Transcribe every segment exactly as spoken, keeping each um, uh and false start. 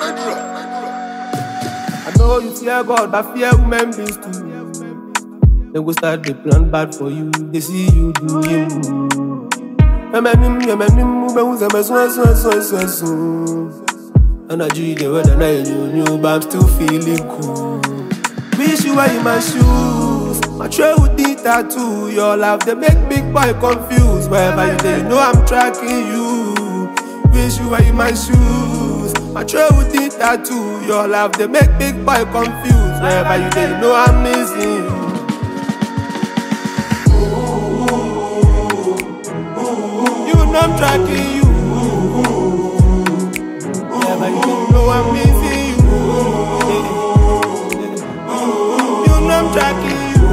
I know you fear God, but fear women beings too. They go start the plan bad for you. They see you do him. And I do the weather night you knew, but I'm still feeling cool. Wish you were in my shoes. My tray with the tattoo. Your love, they make big boy confused. Wherever you dey, you know I'm tracking you. Wish you were in my shoes. My tray with the tattoo. Your love, they make big boy confused. Wherever you dey, you know I'm missing you. You know I'm tracking you. Wherever you dey, you know I'm missing you. You know I'm tracking you.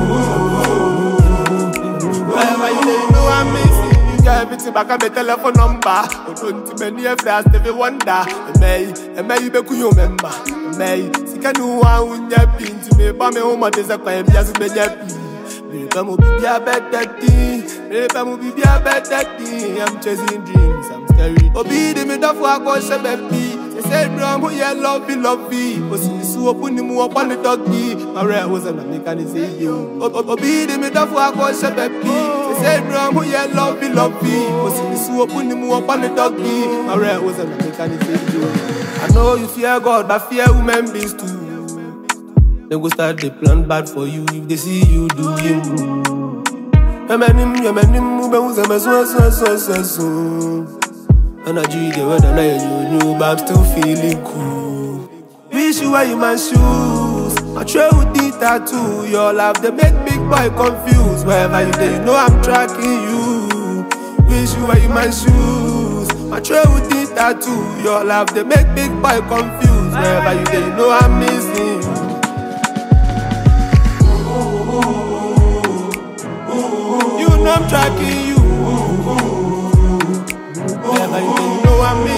Wherever you dey, you know I'm missing you. Get everything back on my telephone number. Don't many of us never wonder. May, may you be you remember. May, see can you want when you pin to me, but me home at this point just be happy. Me come be a better thing. Me come be a better thing. I'm chasing dreams. I'm scary. Obi de me da for a go se baby. They say drum who you love you love me. Osi so open him up on the doggy. My red was an American say you. Obi de me da for a go se baby. They say drum who you love you love me. Osi so open him up on the doggy. My red was an American say you. I know you fear God, but fear women beings too. They go start the plan bad for you if they see you do him. And I do the weather night you knew, but I'm still feeling cool. Wish you were in my shoes. My tray with the tattoo. Your love, they make big boy confused. Wherever you dey, you know I'm tracking you. Wish you were in my shoes. My tray with the tattoo. Your love, they make big boy confused. Wherever you dey, you know I'm missing you. I'm tracking you. Wherever you go, you know I'm